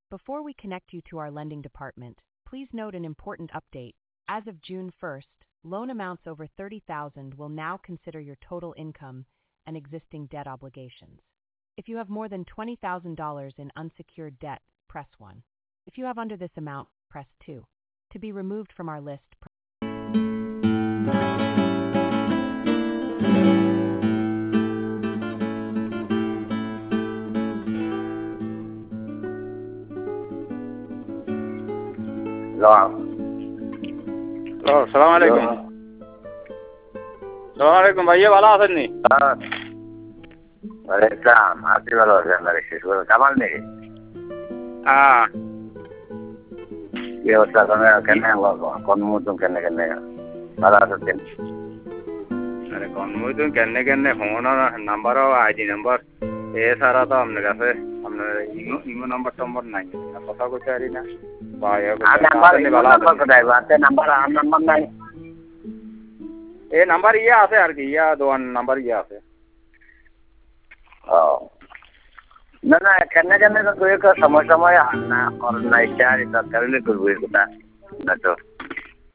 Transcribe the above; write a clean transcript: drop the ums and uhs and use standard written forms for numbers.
Before we connect you to our lending department, please note an important update. As of June 1st, loan amounts over $30,000 will now consider your total income and existing debt obligations. If you have more than $20,000 in unsecured debt, press 1. If you have under this amount, press 2. To be removed from our list, السلام عليكم. السلام عليكم भैया वाला आसन नहीं Waalaikumsalam. Hati walau saya dari siswa kamal nih. Ya udah kena konmu tuh kena malah setin. अरे konmu tuh kena phone number और ID number ये सारा तो हमने कैसे हमने इमो नंबर नहीं है पता कुछ आ रही ना भाई नंबर कदाई बात नंबर नहीं ये नंबर ये आते यार की या दो नंबर ये आते ना करने तो एक समय समय आना और नहीं चार इतना करने कुछ भी कुछ ना तो